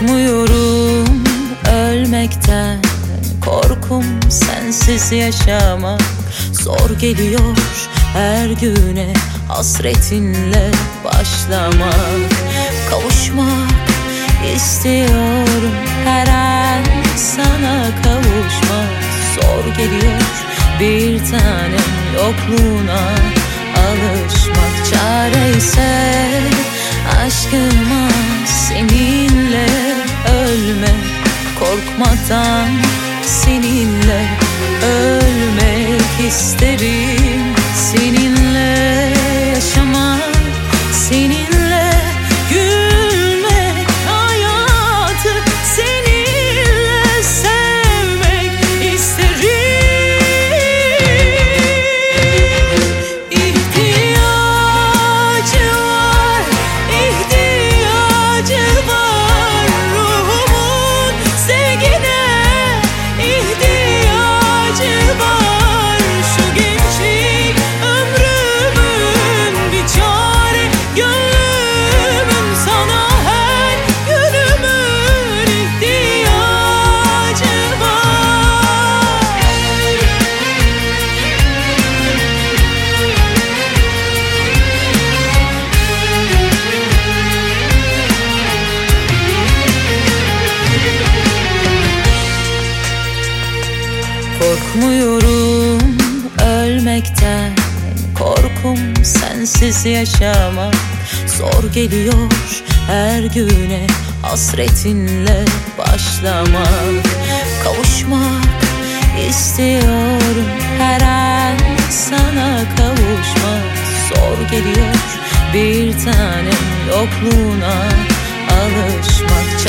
Korkmuyorum ölmekten, korkum sensiz yaşamak. Zor geliyor her güne hasretinle başlamak. Kavuşmak istiyorum her an, sana kavuşmak zor geliyor bir tanem, yokluğuna alışmak. Çare ise aşkıma seninle ölmek, korkmadan seninle ölmek isterim. Seninle yaşamak, seninle gülmek, hayatı seninle sevmek isterim. İhtiyacı var, ihtiyacı var ruhumun sevgine, ihtiyacı var şu gençlik ömrümün bir çare, gönlümün sana her günümün ihtiyacı var. Korkmuyorum ölmekten, korkum sensiz yaşamak. Zor geliyor her güne hasretinle başlamak. Kavuşmak istiyorum her an, sana kavuşmak zor geliyor bir tanem, yokluğuna alışmak.